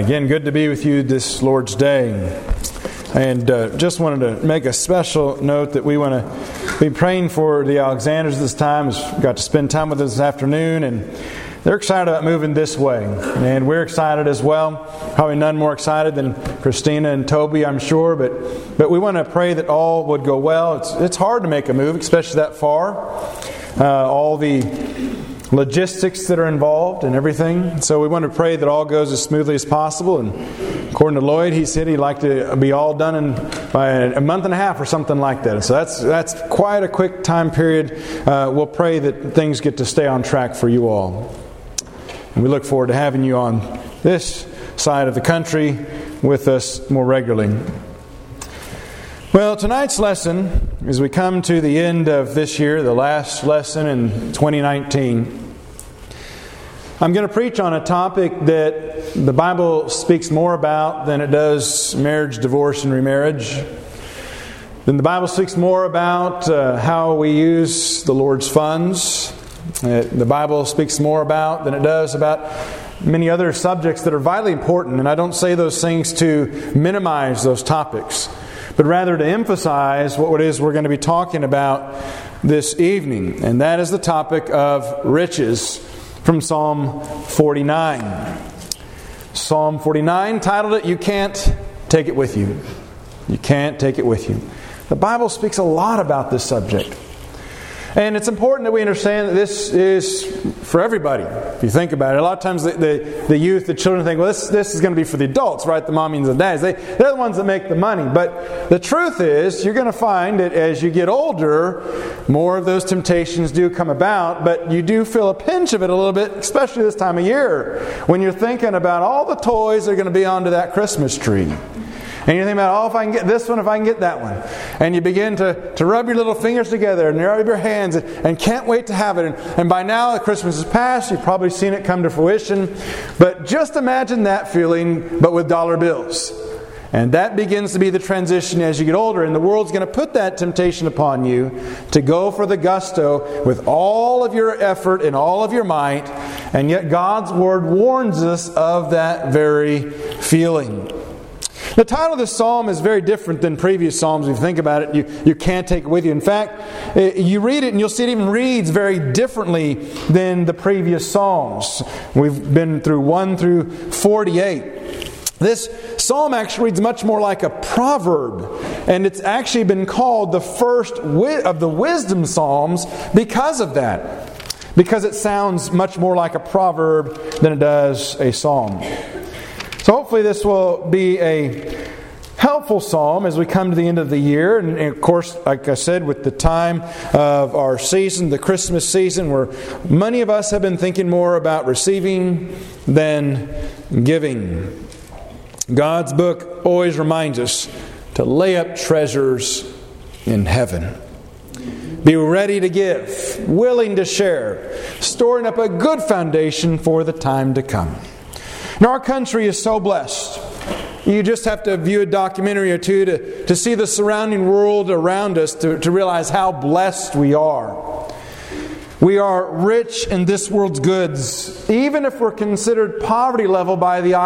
Again, good to be with you this Lord's Day. And just wanted to make a special note that we want to be praying for the Alexanders this time. We got to spend time with us this afternoon, and they're excited about moving this way. And we're excited as well. Probably none more excited than Christina and Toby, I'm sure. But we want to pray that all would go well. It's hard to make a move, especially that far. All the logistics that are involved and everything. So we want to pray that all goes as smoothly as possible. And according to Lloyd, he said he'd like to be all done by a month and a half or something like that. So that's quite a quick time period. We'll pray that things get to stay on track for you all. And we look forward to having you on this side of the country with us more regularly. Well, tonight's lesson, as we come to the end of this year, the last lesson in 2019, I'm going to preach on a topic that the Bible speaks more about than it does marriage, divorce, and remarriage. Then the Bible speaks more about how we use the Lord's funds. The Bible speaks more about than it does about many other subjects that are vitally important. And I don't say those things to minimize those topics, but rather to emphasize what it is we're going to be talking about this evening. And that is the topic of riches from Psalm 49. Psalm 49, titled it, You Can't Take It With You. You can't take it with you. The Bible speaks a lot about this subject. And it's important that we understand that this is for everybody. If you think about it, a lot of times the youth, the children think, well, this is going to be for the adults, right? The mommies and the dads. They're the ones that make the money. But the truth is, you're going to find that as you get older, more of those temptations do come about. But you do feel a pinch of it a little bit, especially this time of year, when you're thinking about all the toys that are going to be onto that Christmas tree. And you think about, if I can get this one, if I can get that one. And you begin to rub your little fingers together and rub your hands and can't wait to have it. And by now, Christmas is past. You've probably seen it come to fruition. But just imagine that feeling, but with dollar bills. And that begins to be the transition as you get older. And the world's going to put that temptation upon you to go for the gusto with all of your effort and all of your might. And yet God's Word warns us of that very feeling. The title of this psalm is very different than previous psalms. If you think about it, you can't take it with you. In fact, you read it and you'll see it even reads very differently than the previous psalms. We've been through 1 through 48. This psalm actually reads much more like a proverb. And it's actually been called the first of the wisdom psalms because of that. Because it sounds much more like a proverb than it does a psalm. So hopefully this will be a helpful psalm as we come to the end of the year. And of course, like I said, with the time of our season, the Christmas season, where many of us have been thinking more about receiving than giving. God's book always reminds us to lay up treasures in heaven. Be ready to give, willing to share, storing up a good foundation for the time to come. Now, our country is so blessed. You just have to view a documentary or two to see the surrounding world around us to realize how blessed we are. We are rich in this world's goods, even if we're considered poverty level by the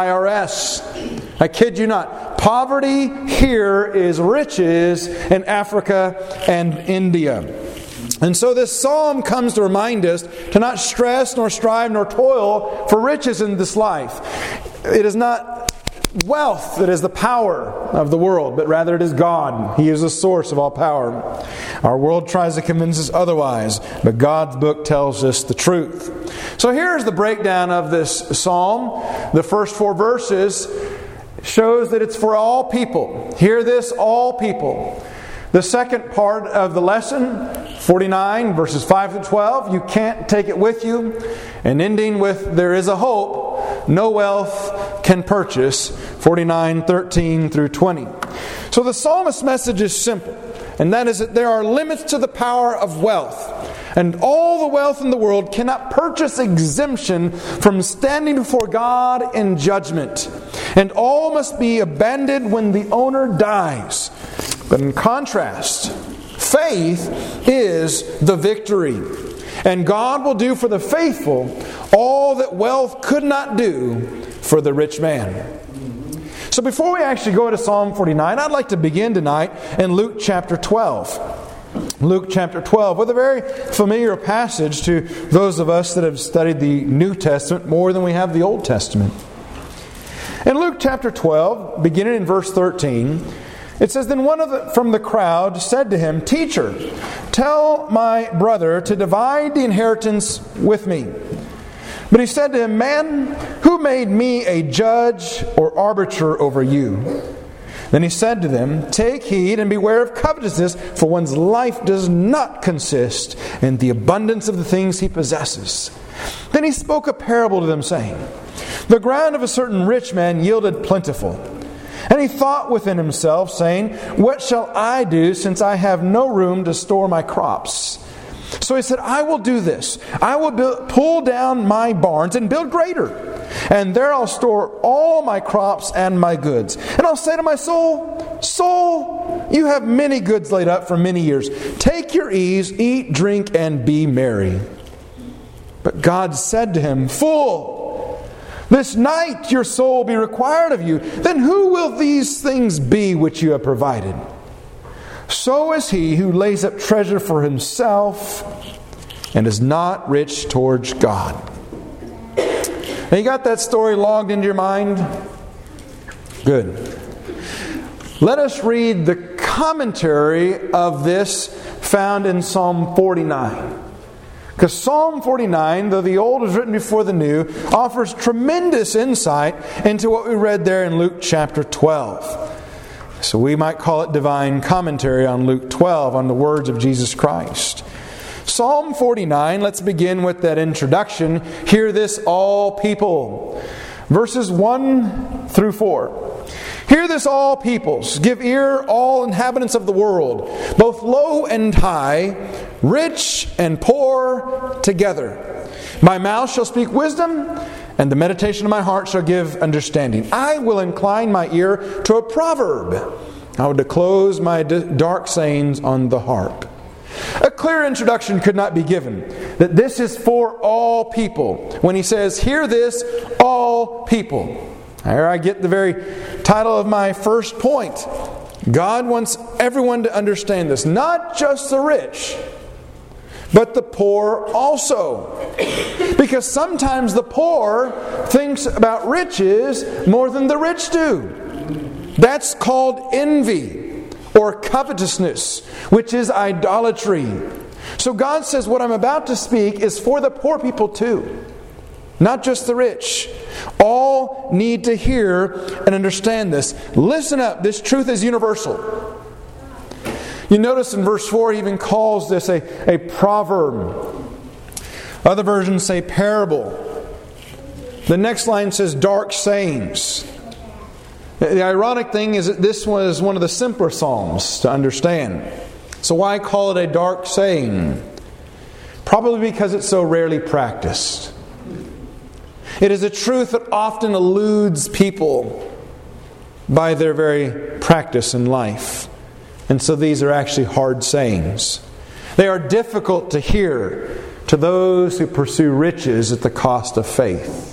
IRS. I kid you not. Poverty here is riches in Africa and India. And so this psalm comes to remind us to not stress, nor strive, nor toil for riches in this life. It is not wealth that is the power of the world, but rather it is God. He is the source of all power. Our world tries to convince us otherwise, but God's book tells us the truth. So here's the breakdown of this psalm. The first 4 verses shows that it's for all people. Hear this, all people. The second part of the lesson, 49, verses 5 to 12, you can't take it with you. And ending with, there is a hope no wealth can purchase, 49, 13 through 20. So the psalmist's message is simple, and that is that there are limits to the power of wealth. And all the wealth in the world cannot purchase exemption from standing before God in judgment. And all must be abandoned when the owner dies. But in contrast, faith is the victory. And God will do for the faithful all that wealth could not do for the rich man. So before we actually go to Psalm 49, I'd like to begin tonight in Luke chapter 12. Luke chapter 12, with a very familiar passage to those of us that have studied the New Testament more than we have the Old Testament. In Luke chapter 12, beginning in verse 13, it says, Then one from the crowd said to him, Teacher, tell my brother to divide the inheritance with me. But he said to him, Man, who made me a judge or arbiter over you? Then he said to them, Take heed and beware of covetousness, for one's life does not consist in the abundance of the things he possesses. Then he spoke a parable to them, saying, The ground of a certain rich man yielded plentiful. And he thought within himself, saying, What shall I do, since I have no room to store my crops? So he said, I will do this. I will pull down my barns and build greater. And there I'll store all my crops and my goods. And I'll say to my soul, Soul, you have many goods laid up for many years. Take your ease, eat, drink, and be merry. But God said to him, Fool, this night your soul will be required of you. Then who will these things be which you have provided? So is he who lays up treasure for himself and is not rich towards God. Now you got that story logged into your mind? Good. Let us read the commentary of this found in Psalm 49. Because Psalm 49, though the Old was written before the New, offers tremendous insight into what we read there in Luke chapter 12. So we might call it divine commentary on Luke 12, on the words of Jesus Christ. Psalm 49, let's begin with that introduction. Hear this, all people. Verses 1 through 4. Hear this, all peoples. Give ear, all inhabitants of the world, both low and high, rich and poor together. My mouth shall speak wisdom, and the meditation of my heart shall give understanding. I will incline my ear to a proverb. I will disclose my dark sayings on the harp. A clear introduction could not be given that this is for all people. When he says, Hear this, all people. Here I get the very title of my first point. God wants everyone to understand this. Not just the rich, but the poor also. Because sometimes the poor thinks about riches more than the rich do. That's called envy or covetousness, which is idolatry. So God says what I'm about to speak is for the poor people too. Not just the rich. All need to hear and understand this. Listen up, this truth is universal. You notice in verse 4 he even calls this a proverb. Other versions say parable. The next line says dark sayings. The ironic thing is that this was one of the simpler psalms to understand. So why call it a dark saying? Probably because it's so rarely practiced. It is a truth that often eludes people by their very practice in life. And so these are actually hard sayings. They are difficult to hear to those who pursue riches at the cost of faith.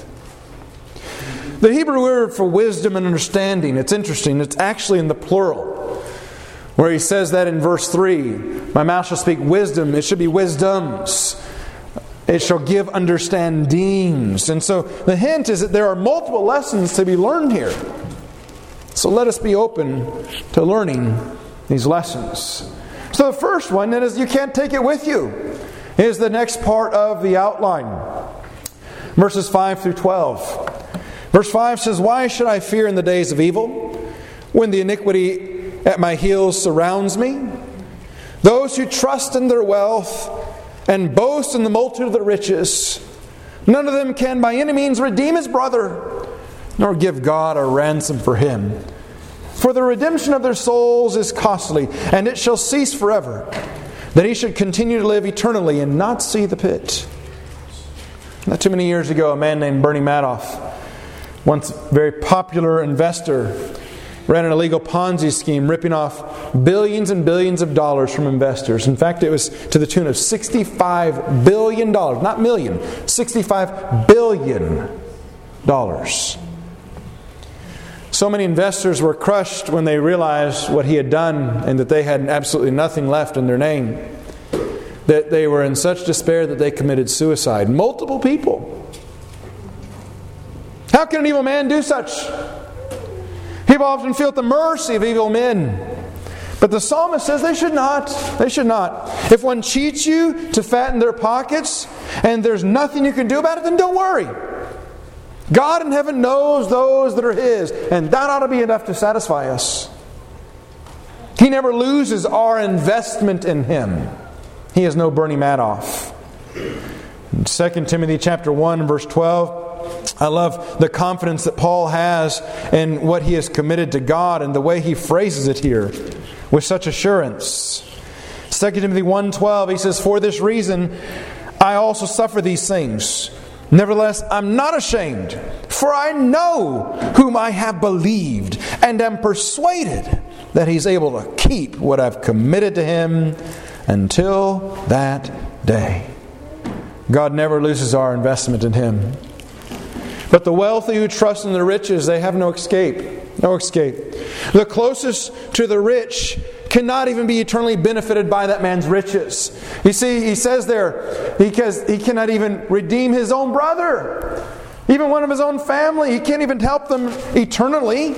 The Hebrew word for wisdom and understanding, it's interesting, it's actually in the plural. Where he says that in verse 3, my mouth shall speak wisdom, it should be wisdoms. It shall give understandings. And so the hint is that there are multiple lessons to be learned here. So let us be open to learning these lessons. So the first one, that is, you can't take it with you, is the next part of the outline. Verses 5 through 12. Verse 5 says, Why should I fear in the days of evil, when the iniquity at my heels surrounds me? Those who trust in their wealth and boast in the multitude of their riches, none of them can by any means redeem his brother, nor give God a ransom for him. For the redemption of their souls is costly, and it shall cease forever, that he should continue to live eternally and not see the pit. Not too many years ago, a man named Bernie Madoff, once very popular investor, ran an illegal Ponzi scheme, ripping off billions and billions of dollars from investors. In fact, it was to the tune of $65 billion. Not million, $65 billion. So So many investors were crushed when they realized what he had done and that they had absolutely nothing left in their name. That they were in such despair that they committed suicide. Multiple people. How can an evil man do such? People often feel at the mercy of evil men. But the psalmist says they should not. They should not. If one cheats you to fatten their pockets and there's nothing you can do about it, then don't worry. God in heaven knows those that are His, and that ought to be enough to satisfy us. He never loses our investment in Him. He has no Bernie Madoff. In 2 Timothy chapter 1, verse 12, I love the confidence that Paul has in what he has committed to God and the way he phrases it here with such assurance. 2 Timothy 1:12, he says, "For this reason I also suffer these things. Nevertheless, I'm not ashamed, for I know whom I have believed, and am persuaded that He's able to keep what I've committed to Him until that day." God never loses our investment in Him. But the wealthy who trust in the riches, they have no escape. No escape. The closest to the rich cannot even be eternally benefited by that man's riches. You see, he says there, because he cannot even redeem his own brother. Even one of his own family. He can't even help them eternally.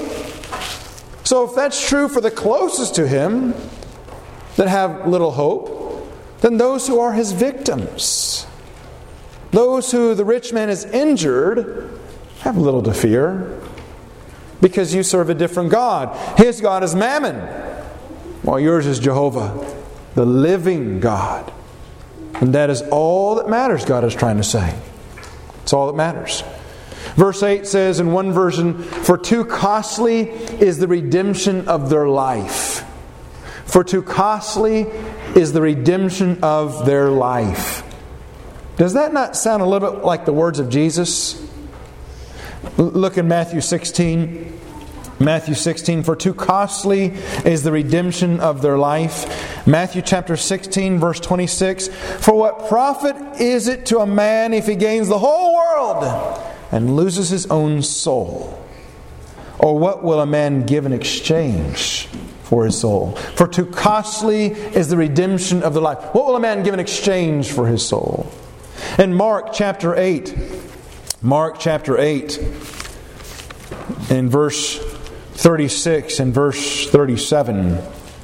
So if that's true for the closest to him, that have little hope, then those who are his victims, those who the rich man has injured, have little to fear. Because you serve a different God. His God is Mammon, while yours is Jehovah, the living God. And that is all that matters, God is trying to say. It's all that matters. Verse 8 says in one version, "For too costly is the redemption of their life." For too costly is the redemption of their life. Does that not sound a little bit like the words of Jesus? Look in Matthew 16. Matthew 16, "For too costly is the redemption of their life." Matthew chapter 16, verse 26, "For what profit is it to a man if he gains the whole world and loses his own soul? Or what will a man give in exchange for his soul? For too costly is the redemption of the life." What will a man give in exchange for his soul? In Mark chapter 8, in verse 36 and verse 37.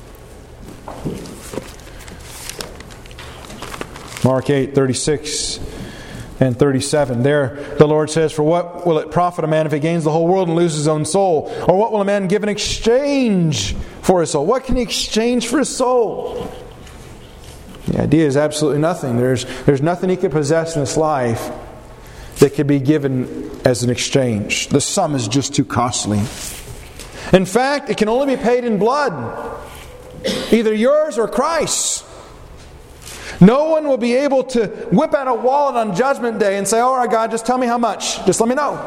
Mark 8, 36 and 37. There the Lord says, "For what will it profit a man if he gains the whole world and loses his own soul? Or what will a man give in exchange for his soul?" What can he exchange for his soul? The idea is absolutely nothing. There's nothing he could possess in this life that could be given as an exchange. The sum is just too costly. In fact, it can only be paid in blood. Either yours or Christ's. No one will be able to whip out a wallet on Judgment Day and say, "All right, God, just tell me how much. Just let me know."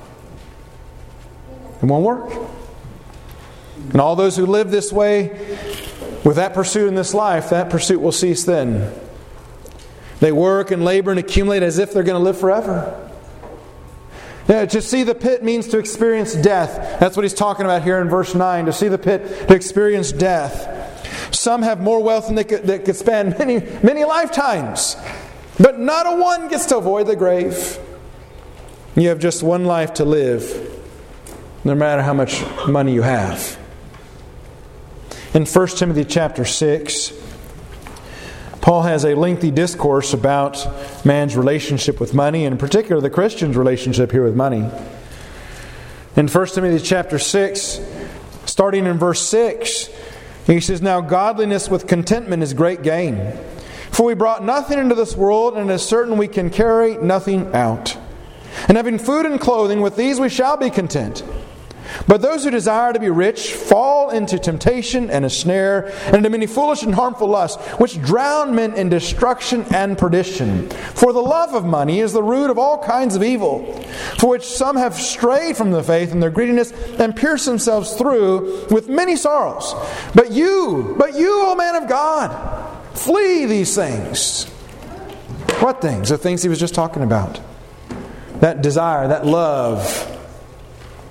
It won't work. And all those who live this way, with that pursuit in this life, that pursuit will cease then. They work and labor and accumulate as if they're going to live forever. Yeah, to see the pit means to experience death. That's what he's talking about here in verse 9. To see the pit, to experience death. Some have more wealth than they could span many lifetimes. But not a one gets to avoid the grave. You have just one life to live, no matter how much money you have. In 1 Timothy chapter 6, Paul has a lengthy discourse about man's relationship with money, and in particular the Christian's relationship here with money. In 1 Timothy chapter 6, starting in verse 6, he says, "Now godliness with contentment is great gain. For we brought nothing into this world, and it is certain we can carry nothing out. And having food and clothing, with these we shall be content. But those who desire to be rich fall into temptation and a snare, and into many foolish and harmful lusts, which drown men in destruction and perdition. For the love of money is the root of all kinds of evil, for which some have strayed from the faith in their greediness, and pierced themselves through with many sorrows. But you, O man of God, flee these things." What things? The things he was just talking about. That desire, that love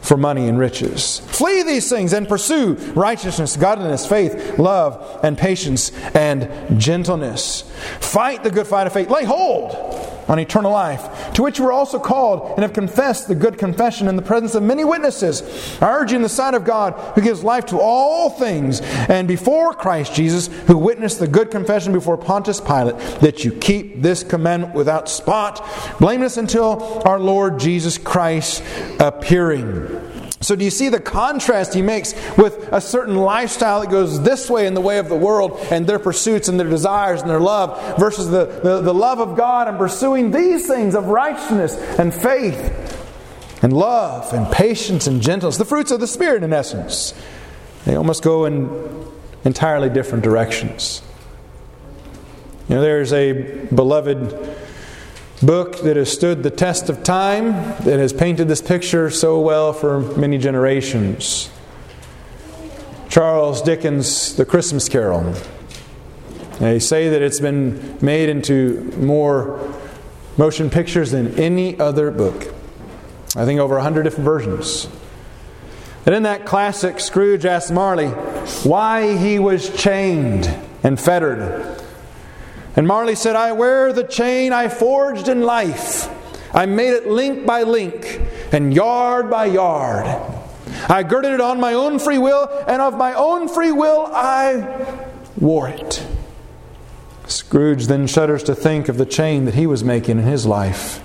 for money and riches. Flee these things and pursue righteousness, godliness, faith, love, and patience, and gentleness. Fight the good fight of faith. Lay hold on eternal life, to which you were also called, and have confessed the good confession in the presence of many witnesses. I urge you in the sight of God, who gives life to all things, and before Christ Jesus, who witnessed the good confession before Pontius Pilate, that you keep this commandment without spot, blameless until our Lord Jesus Christ appearing. So do you see the contrast he makes with a certain lifestyle that goes this way in the way of the world and their pursuits and their desires and their love versus the love of God and pursuing these things of righteousness and faith and love and patience and gentleness, the fruits of the Spirit in essence. They almost go in entirely different directions. You know, there's a beloved book that has stood the test of time, that has painted this picture so well for many generations. Charles Dickens' The Christmas Carol. They say that it's been made into more motion pictures than any other book. I think over 100 different versions. And in that classic, Scrooge asked Marley why he was chained and fettered. And Marley said, I wear the chain I forged in life. I made it link by link and yard by yard. I girded it on my own free will, and of my own free will I wore it. Scrooge then shudders to think of the chain that he was making in his life.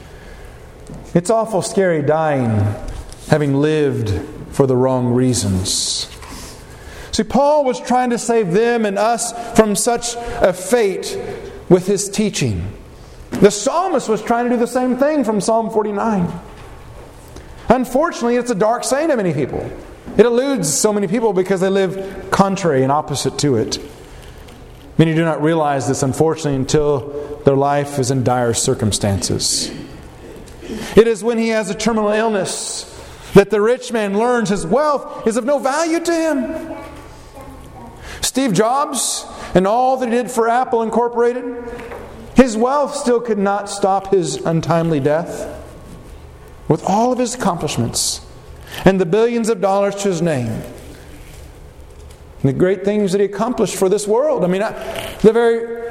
It's awful scary dying, having lived for the wrong reasons. See, Paul was trying to save them and us from such a fate with his teaching. The psalmist was trying to do the same thing from Psalm 49. Unfortunately, it's a dark saying to many people. It eludes so many people because they live contrary and opposite to it. Many do not realize this, unfortunately, until their life is in dire circumstances. It is when he has a terminal illness that the rich man learns his wealth is of no value to him. Steve Jobs and all that he did for Apple Incorporated, his wealth still could not stop his untimely death. With all of his accomplishments and the billions of dollars to his name, and the great things that he accomplished for this world. I mean, the very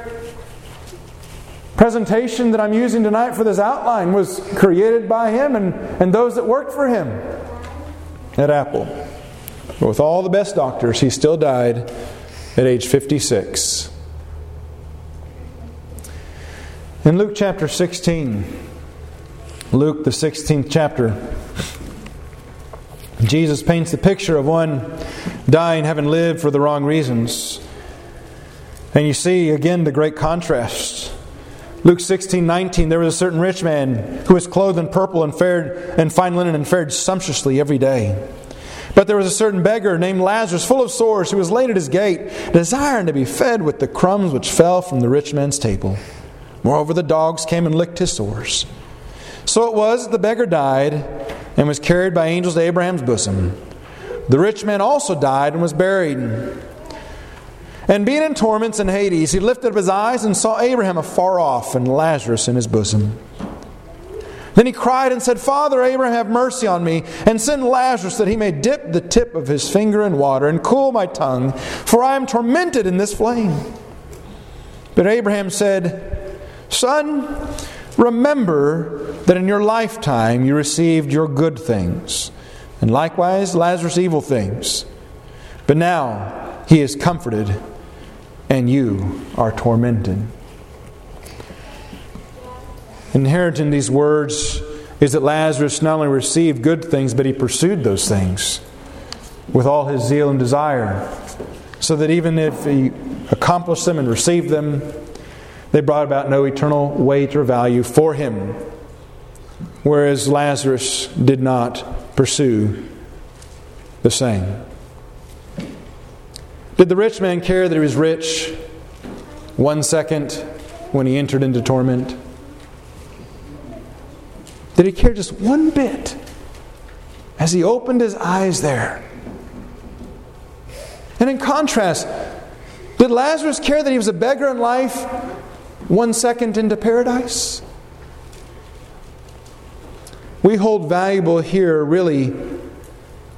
presentation that I'm using tonight for this outline was created by him and those that worked for him at Apple. But with all the best doctors, he still died at age 56. In Luke chapter 16, Luke the 16th chapter, Jesus paints the picture of one dying having lived for the wrong reasons. And you see again the great contrast. Luke 16:19, there was a certain rich man who was clothed in purple and fared in fine linen and fared sumptuously every day. But there was a certain beggar named Lazarus, full of sores, who was laid at his gate, desiring to be fed with the crumbs which fell from the rich man's table. Moreover, the dogs came and licked his sores. So it was that the beggar died and was carried by angels to Abraham's bosom. The rich man also died and was buried. And being in torments in Hades, he lifted up his eyes and saw Abraham afar off and Lazarus in his bosom. Then he cried and said, Father Abraham, have mercy on me, and send Lazarus that he may dip the tip of his finger in water and cool my tongue, for I am tormented in this flame. But Abraham said, Son, remember that in your lifetime you received your good things, and likewise Lazarus evil things. But now he is comforted, and you are tormented. Inherent in these words is that Lazarus not only received good things, but he pursued those things with all his zeal and desire, so that even if he accomplished them and received them, they brought about no eternal weight or value for him, whereas Lazarus did not pursue the same. Did the rich man care that he was rich 1 second when he entered into torment? Did he care just one bit as he opened his eyes there? And in contrast, did Lazarus care that he was a beggar in life 1 second into paradise? We hold valuable here really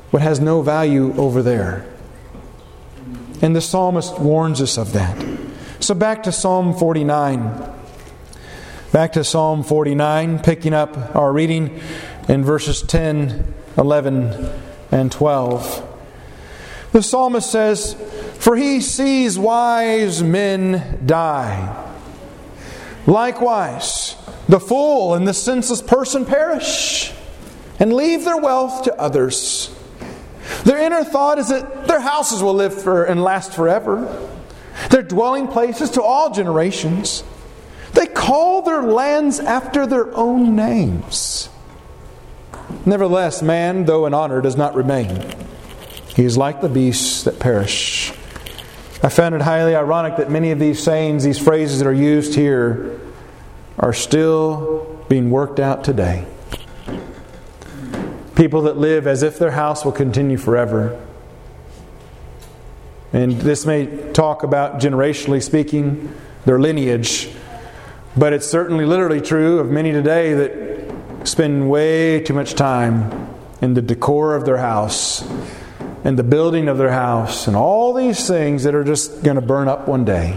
what has no value over there. And the psalmist warns us of that. So back to Psalm 49. Back to Psalm 49, picking up our reading in verses 10, 11, and 12. The psalmist says, "For he sees wise men die. Likewise, the fool and the senseless person perish, and leave their wealth to others. Their inner thought is that their houses will live and last forever, their dwelling places to all generations. They call their lands after their own names. Nevertheless, man, though in honor, does not remain. He is like the beasts that perish." I found it highly ironic that many of these sayings, these phrases that are used here, are still being worked out today. People that live as if their house will continue forever. And this may talk about, generationally speaking, their lineage. But it's certainly literally true of many today that spend way too much time in the decor of their house and the building of their house and all these things that are just going to burn up one day.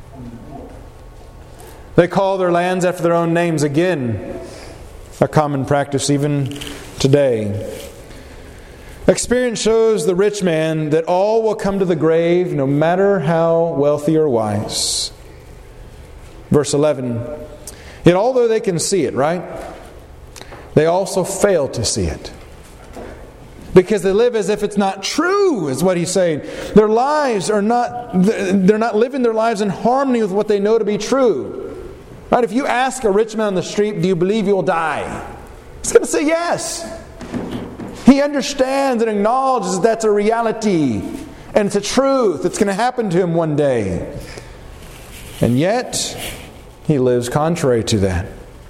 They call their lands after their own names. Again, a common practice even today. Experience shows the rich man that all will come to the grave, no matter how wealthy or wise. Verse 11. Yet although they can see it, right? They also fail to see it. Because they live as if it's not true, is what he's saying. Their lives are not, they're not living their lives in harmony with what they know to be true. Right? If you ask a rich man on the street, "Do you believe you will die?" He's going to say yes. He understands and acknowledges that that's a reality. And it's a truth. It's going to happen to him one day. And yet, he lives contrary to that.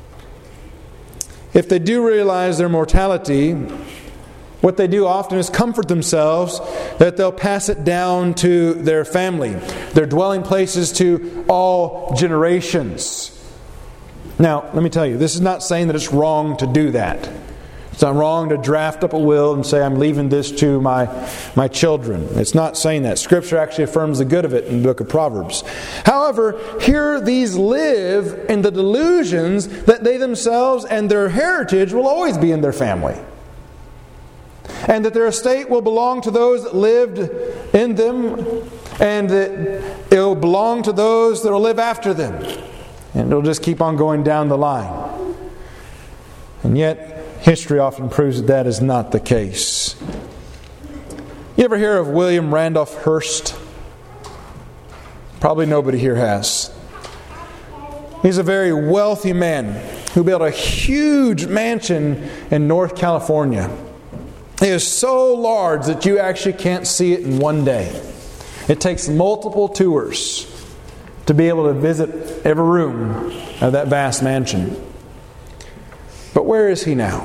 If they do realize their mortality, what they do often is comfort themselves that they'll pass it down to their family, their dwelling places to all generations. Now, let me tell you, this is not saying that it's wrong to do that. It's not wrong to draft up a will and say, "I'm leaving this to my children." It's not saying that. Scripture actually affirms the good of it in the book of Proverbs. However, here these live in the delusions that they themselves and their heritage will always be in their family. And that their estate will belong to those that lived in them, and that it will belong to those that will live after them. And it'll just keep on going down the line. And yet, history often proves that is not the case. You ever hear of William Randolph Hearst? Probably nobody here has. He's a very wealthy man who built a huge mansion in North California. It is so large that you actually can't see it in one day. It takes multiple tours to be able to visit every room of that vast mansion. But where is he now?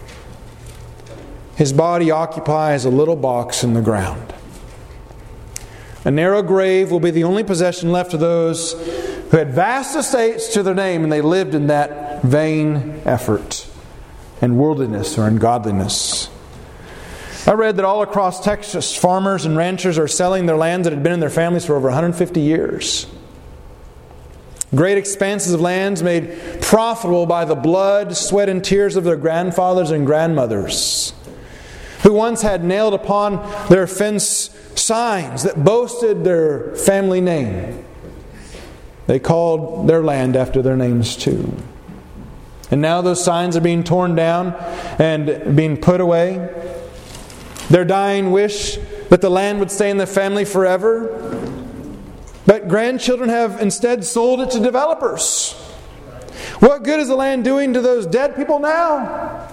His body occupies a little box in the ground. A narrow grave will be the only possession left to those who had vast estates to their name, and they lived in that vain effort and worldliness or ungodliness. I read that all across Texas, farmers and ranchers are selling their lands that had been in their families for over 150 years. Great expanses of lands made profitable by the blood, sweat, and tears of their grandfathers and grandmothers, who once had nailed upon their fence signs that boasted their family name. They called their land after their names too. And now those signs are being torn down and being put away. Their dying wish that the land would stay in the family forever. But grandchildren have instead sold it to developers. What good is the land doing to those dead people now?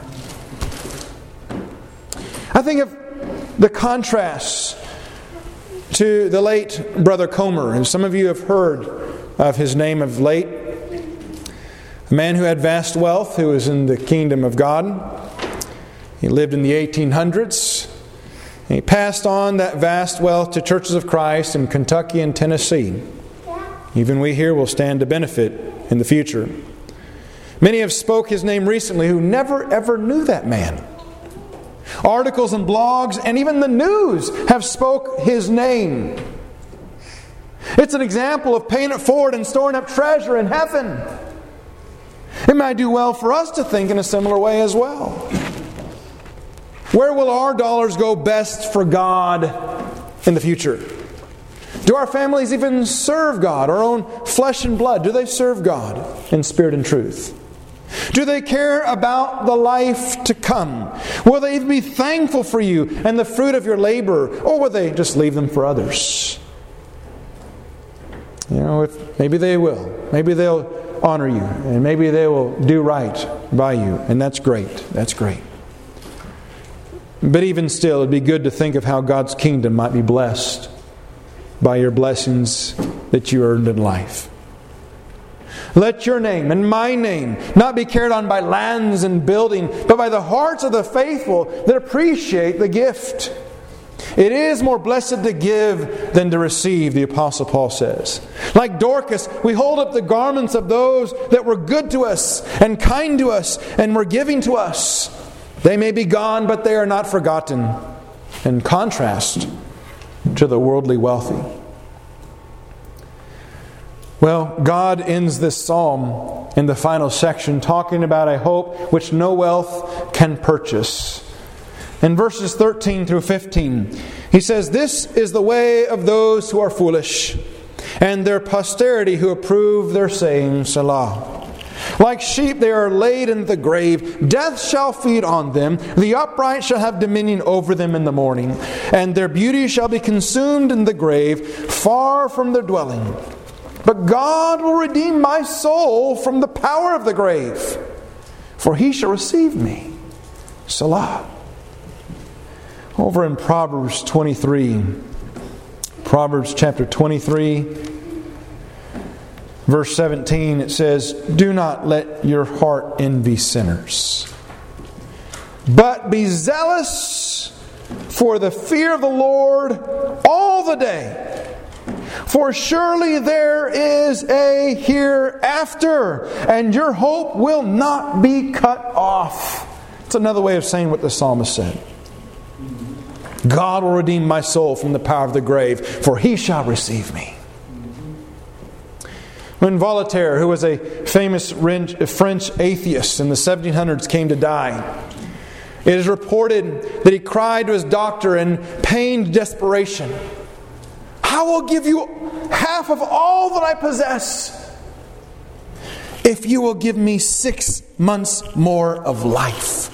I think of the contrast to the late Brother Comer, and some of you have heard of his name of late. A man who had vast wealth, who was in the kingdom of God. He lived in the 1800s. He passed on that vast wealth to Churches of Christ in Kentucky and Tennessee. Even we here will stand to benefit in the future. Many have spoke his name recently who never ever knew that man. Articles and blogs and even the news have spoke His name. It's an example of paying it forward and storing up treasure in heaven. It might do well for us to think in a similar way as well. Where will our dollars go best for God in the future? Do our families even serve God? Our own flesh and blood, do they serve God in spirit and truth? Do they care about the life to come? Will they even be thankful for you and the fruit of your labor? Or will they just leave them for others? Maybe they will. Maybe they'll honor you. And maybe they will do right by you. And that's great. That's great. But even still, it'd be good to think of how God's kingdom might be blessed by your blessings that you earned in life. Let your name and my name not be carried on by lands and building, but by the hearts of the faithful that appreciate the gift. It is more blessed to give than to receive, the Apostle Paul says. Like Dorcas, we hold up the garments of those that were good to us and kind to us and were giving to us. They may be gone, but they are not forgotten. In contrast to the worldly wealthy. Well, God ends this psalm in the final section talking about a hope which no wealth can purchase. In verses 13 through 15, he says, "This is the way of those who are foolish, and their posterity who approve their saying, Selah. Like sheep they are laid in the grave. Death shall feed on them. The upright shall have dominion over them in the morning. And their beauty shall be consumed in the grave, far from their dwelling. But God will redeem my soul from the power of the grave. For He shall receive me. Selah." Over in Proverbs 23. Proverbs chapter 23. Verse 17, it says, "Do not let your heart envy sinners, but be zealous for the fear of the Lord all the day. For surely there is a hereafter, and your hope will not be cut off." It's another way of saying what the psalmist said. God will redeem my soul from the power of the grave, for He shall receive me. When Voltaire, who was a famous French atheist in the 1700s, came to die, it is reported that he cried to his doctor in pained desperation, "I will give you half of all that I possess if you will give me 6 months more of life."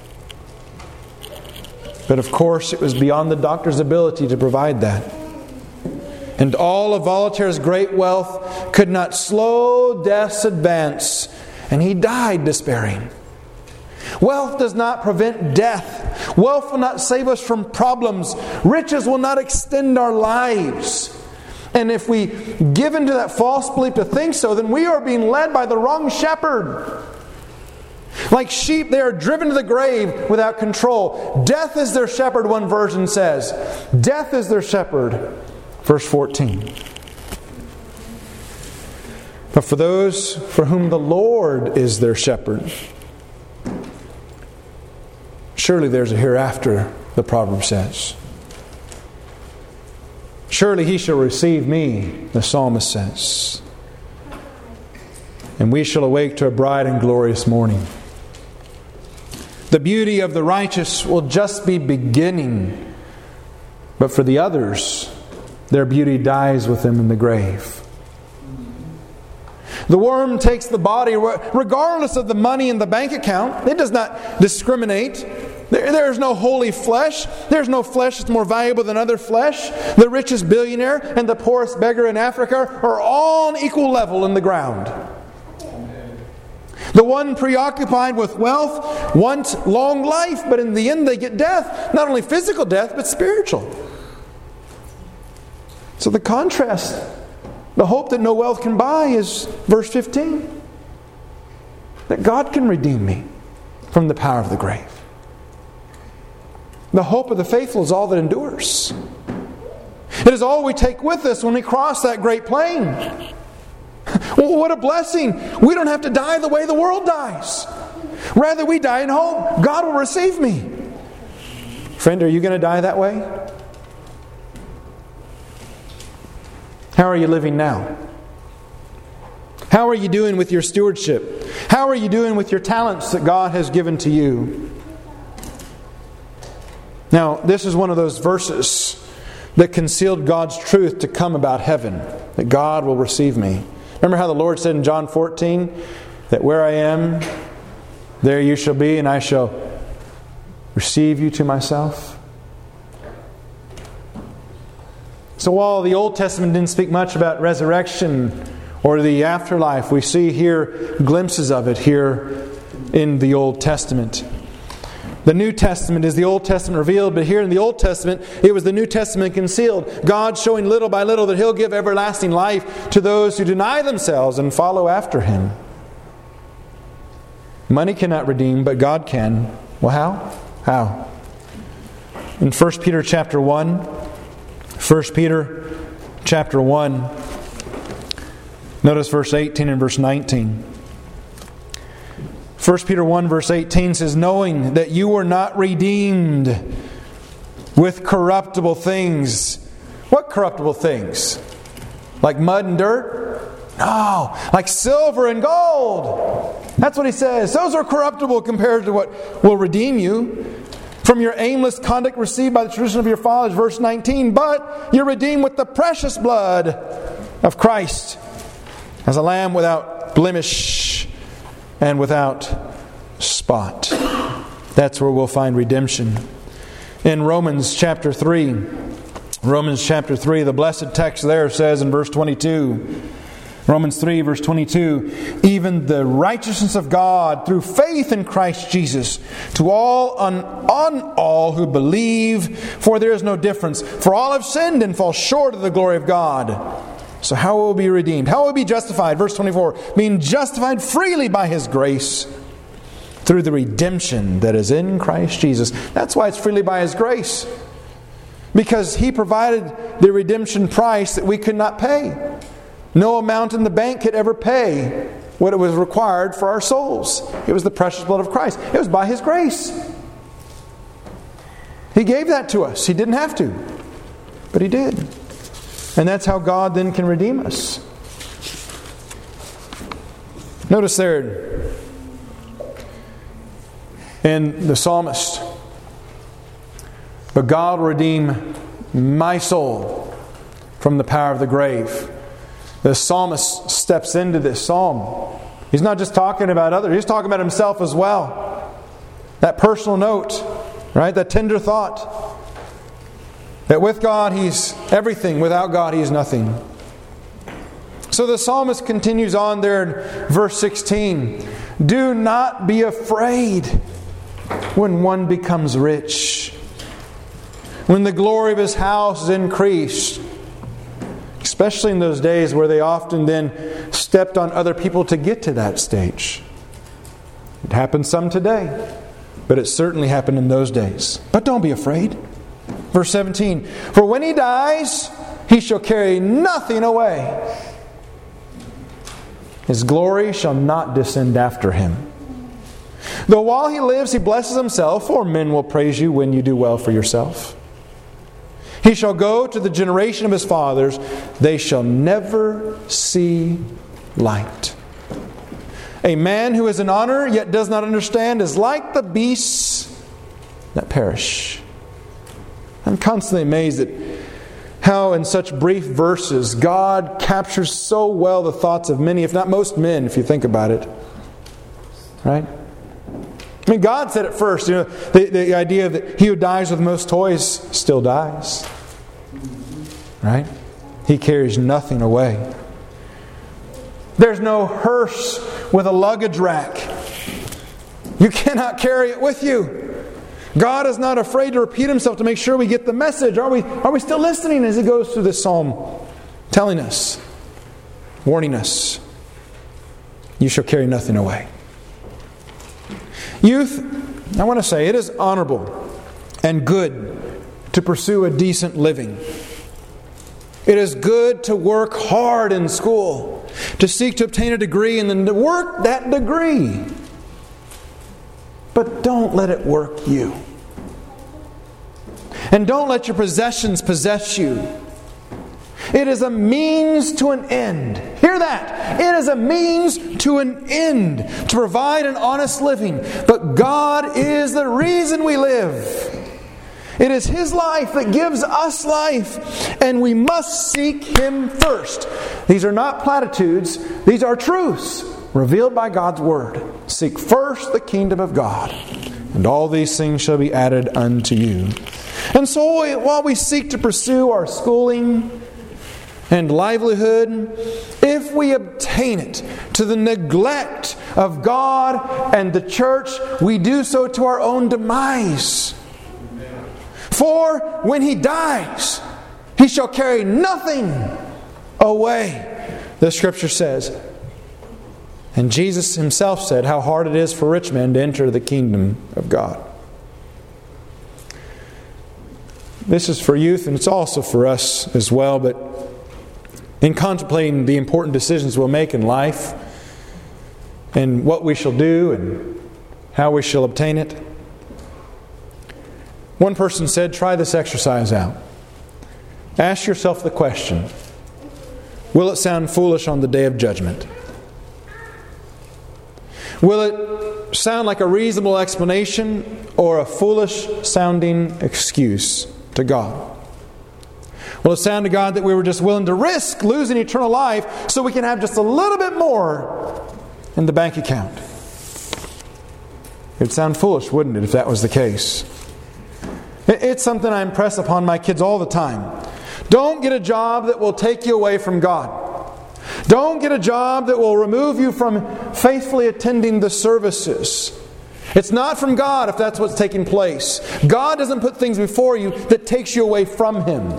But of course, it was beyond the doctor's ability to provide that. And all of Voltaire's great wealth could not slow death's advance, and he died despairing. Wealth does not prevent death. Wealth will not save us from problems. Riches will not extend our lives. And if we give into that false belief to think so, then we are being led by the wrong shepherd. Like sheep, they are driven to the grave without control. Death is their shepherd, one version says. Death is their shepherd. Verse 14. But for those for whom the Lord is their shepherd, surely there's a hereafter, the proverb says. Surely He shall receive me, the psalmist says. And we shall awake to a bright and glorious morning. The beauty of the righteous will just be beginning. But for the others, their beauty dies with them in the grave. The worm takes the body regardless of the money in the bank account. It does not discriminate. There is no holy flesh. There's no flesh that's more valuable than other flesh. The richest billionaire and the poorest beggar in Africa are all on equal level in the ground. The one preoccupied with wealth wants long life, but in the end they get death. Not only physical death, but spiritual. So the contrast, the hope that no wealth can buy, is verse 15. That God can redeem me from the power of the grave. The hope of the faithful is all that endures. It is all we take with us when we cross that great plain. Well, what a blessing. We don't have to die the way the world dies. Rather, we die in hope. God will receive me. Friend, are you going to die that way? How are you living now? How are you doing with your stewardship? How are you doing with your talents that God has given to you? Now, this is one of those verses that concealed God's truth to come about heaven, that God will receive me. Remember how the Lord said in John 14, that where I am, there you shall be, and I shall receive you to myself? So while the Old Testament didn't speak much about resurrection or the afterlife, we see here glimpses of it here in the Old Testament. The New Testament is the Old Testament revealed, but here in the Old Testament, it was the New Testament concealed. God showing little by little that He'll give everlasting life to those who deny themselves and follow after Him. Money cannot redeem, but God can. Well, how? How? In 1 Peter chapter 1, 1 Peter chapter 1, notice verse 18 and verse 19. 1 Peter 1 verse 18 says, knowing that you were not redeemed with corruptible things. What corruptible things? Like mud and dirt? No, like silver and gold. That's what he says. Those are corruptible compared to what will redeem you from your aimless conduct received by the tradition of your fathers. Verse 19, but you're redeemed with the precious blood of Christ as a lamb without blemish and without spot. That's where we'll find redemption. In Romans chapter 3, the blessed text there says in verse 22, Romans 3 verse 22, even the righteousness of God through faith in Christ Jesus to all on all who believe, for there is no difference. For all have sinned and fall short of the glory of God. So how will we be redeemed? How will we be justified? Verse 24, being justified freely by His grace through the redemption that is in Christ Jesus. That's why it's freely by His grace. Because He provided the redemption price that we could not pay. No amount in the bank could ever pay what it was required for our souls. It was the precious blood of Christ. It was by His grace. He gave that to us. He didn't have to, but He did. And that's how God then can redeem us. Notice there in the psalmist, but God will redeem my soul from the power of the grave. The psalmist steps into this psalm. He's not just talking about others, he's talking about himself as well. That personal note, right? That tender thought. That with God He's everything, without God He's nothing. So the psalmist continues on there in verse 16. Do not be afraid when one becomes rich, when the glory of his house is increased. Especially in those days where they often then stepped on other people to get to that stage. It happens some today, but it certainly happened in those days. But don't be afraid. Verse 17, for when he dies, he shall carry nothing away. His glory shall not descend after him. Though while he lives he blesses himself, for men will praise you when you do well for yourself. He shall go to the generation of his fathers. They shall never see light. A man who is in honor yet does not understand is like the beasts that perish. I'm constantly amazed at how in such brief verses God captures so well the thoughts of many, if not most men, if you think about it. Right? I mean, God said it first. You know, the idea that he who dies with most toys still dies. Right? He carries nothing away. There's no hearse with a luggage rack. You cannot carry it with you. God is not afraid to repeat himself to make sure we get the message. Are we still listening as he goes through this psalm, telling us, warning us, you shall carry nothing away. Youth, I want to say it is honorable and good to pursue a decent living. It is good to work hard in school, to seek to obtain a degree and then to work that degree. But don't let it work you. And don't let your possessions possess you. It is a means to an end. Hear that. It is a means to an end to provide an honest living. But God is the reason we live. It is His life that gives us life, and we must seek Him first. These are not platitudes. These are truths revealed by God's Word. Seek first the kingdom of God, and all these things shall be added unto you. And so while we seek to pursue our schooling and livelihood, if we obtain it to the neglect of God and the church, we do so to our own demise. For when He dies, He shall carry nothing away, the Scripture says. And Jesus Himself said how hard it is for rich men to enter the kingdom of God. This is for youth, and it's also for us as well. But in contemplating the important decisions we'll make in life, and what we shall do, and how we shall obtain it, one person said, try this exercise out. Ask yourself the question, will it sound foolish on the day of judgment? Will it sound like a reasonable explanation or a foolish sounding excuse to God? Will it sound to God that we were just willing to risk losing eternal life so we can have just a little bit more in the bank account? It would sound foolish, wouldn't it, if that was the case? It's something I impress upon my kids all the time. Don't get a job that will take you away from God. Don't get a job that will remove you from faithfully attending the services. It's not from God if that's what's taking place. God doesn't put things before you that takes you away from Him.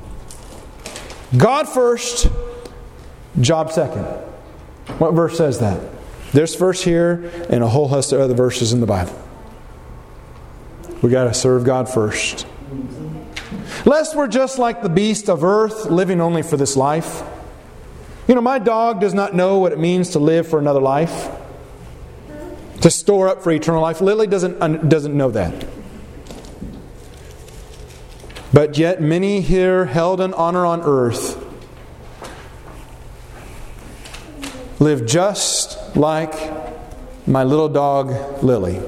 God first, job second. What verse says that? This verse here and a whole host of other verses in the Bible. We got to serve God first. Lest we're just like the beast of earth, living only for this life. You know, my dog does not know what it means to live for another life, to store up for eternal life. Lily doesn't know that. But yet many here held in honor on earth live just like my little dog Lily.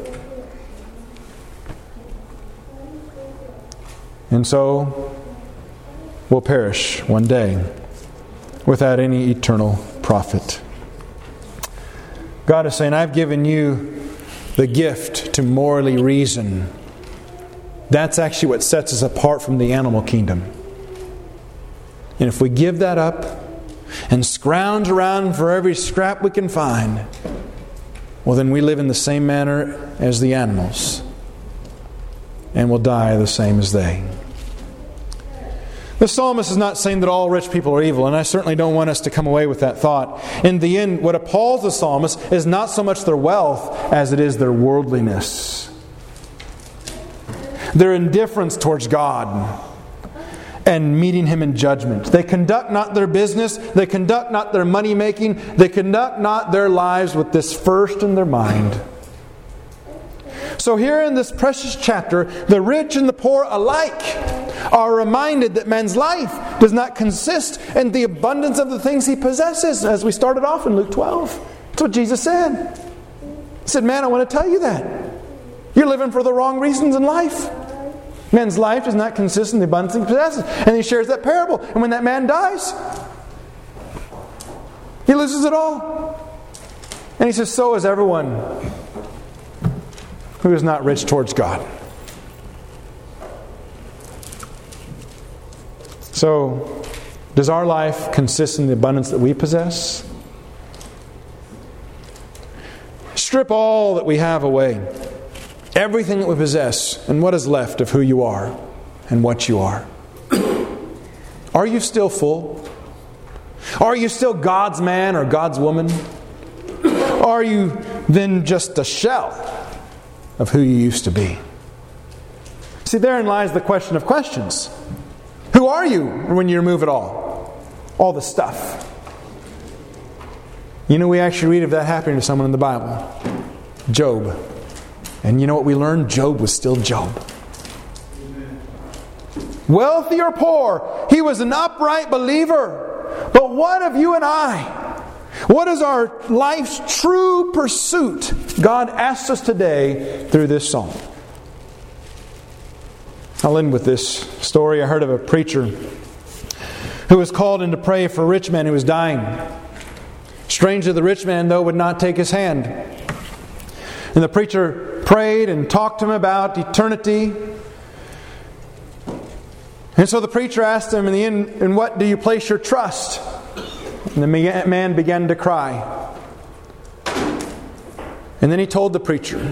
And so will perish one day without any eternal profit. God is saying, I've given you the gift to morally reason. That's actually what sets us apart from the animal kingdom. And if we give that up and scrounge around for every scrap we can find, well, then we live in the same manner as the animals and will die the same as they. The psalmist is not saying that all rich people are evil, and I certainly don't want us to come away with that thought. In the end, what appalls the psalmist is not so much their wealth as it is their worldliness. Their indifference towards God and meeting Him in judgment. They conduct not their business, they conduct not their money making, they conduct not their lives with this first in their mind. So here in this precious chapter, the rich and the poor alike are reminded that man's life does not consist in the abundance of the things he possesses, as we started off in Luke 12. That's what Jesus said. He said, man, I want to tell you that. You're living for the wrong reasons in life. Man's life does not consist in the abundance he possesses. And he shares that parable. And when that man dies, he loses it all. And he says, so is everyone who is not rich towards God. So, does our life consist in the abundance that we possess? Strip all that we have away. Everything that we possess, and what is left of who you are and what you are. Are you still full? Are you still God's man or God's woman? Are you then just a shell of who you used to be? See, therein lies the question of questions. Who are you when you remove it all? All the stuff. You know, we actually read of that happening to someone in the Bible. Job. And you know what we learned? Job was still Job. wealthy or poor. He was an upright believer. But what of you and I? What is our life's true pursuit? God asks us today through this psalm. I'll end with this story. I heard of a preacher who was called in to pray for a rich man who was dying. Strangely, the rich man, though, would not take his hand. And the preacher prayed and talked to him about eternity. And so the preacher asked him in the end, "In what do you place your trust?" And the man began to cry. And then he told the preacher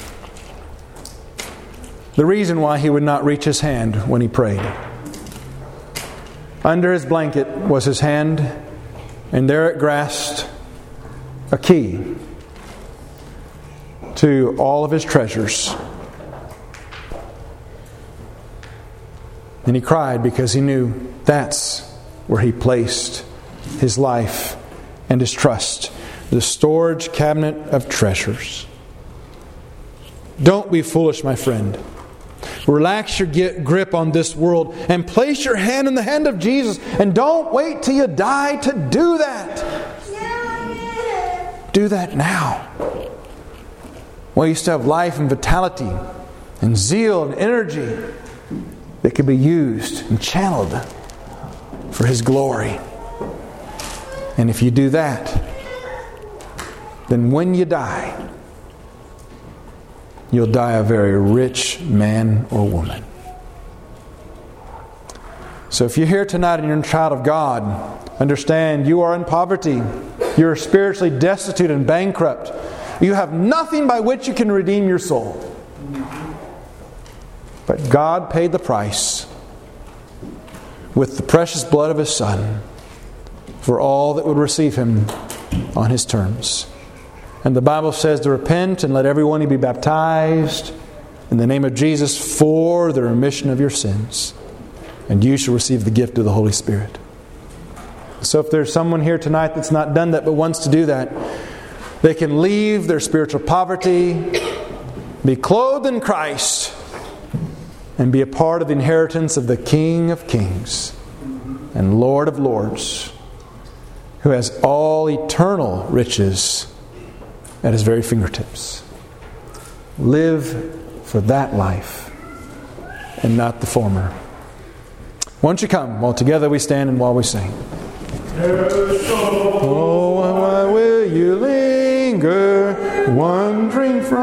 the reason why he would not reach his hand when he prayed. Under his blanket was his hand, and there it grasped a key to all of his treasures. And he cried because he knew that's where he placed his life and his trust. The storage cabinet of treasures. Don't be foolish, my friend. Relax your grip on this world and place your hand in the hand of Jesus. And don't wait till you die to do that. Do that now. While you still have life and vitality and zeal and energy that can be used and channeled for His glory. And if you do that, then when you die, you'll die a very rich man or woman. So if you're here tonight and you're a child of God, understand you are in poverty. You're spiritually destitute and bankrupt. You have nothing by which you can redeem your soul. But God paid the price with the precious blood of His Son for all that would receive Him on His terms. And the Bible says to repent and let everyone be baptized in the name of Jesus for the remission of your sins. And you shall receive the gift of the Holy Spirit. So if there's someone here tonight that's not done that but wants to do that, they can leave their spiritual poverty, be clothed in Christ, and be a part of the inheritance of the King of Kings and Lord of Lords, who has all eternal riches at His very fingertips. Live for that life and not the former. Won't you come while together we stand and while we sing? Oh, why will you linger, wandering from